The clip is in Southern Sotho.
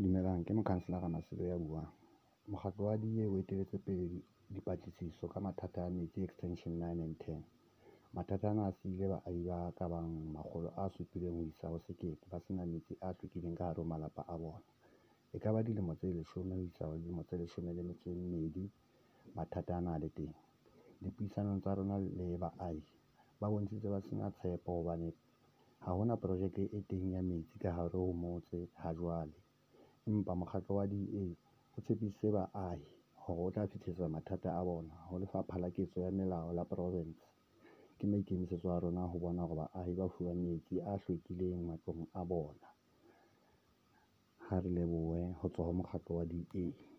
Dumelang, ke Mokhanselara Masibe ya buang. Mokgatlo wa DA o etelletse pele dipatlisiso ka mathata a metsi extension 9 and 10. Mathata ana a siile baahi ba ka bang 700 ho isa ho 1000 ba sena metsi a hlwekileng ka hare ho malapa a bona. E ka ba dilemo tse 10 ho isa ho dilemo tse 12 mathata ana a le teng. Dipuisanong tsa rona le baahi ba bontshitse ba sena tshepo hobane ha hona projeke e teng ya metsi ka hare ho motse ha jwale. Empa mokgatlo wa DA o tshepisitse baahi hore o tla fihlisa mathata a bona ho Lefapha la Ketso ya Melao la Province. Ke maikemisetso a rona ho bona hore baahi ba fuwa metsi a hlwekileng matlong a bona. Ha re lebohe ho tswa ho mokgatlo wa DA.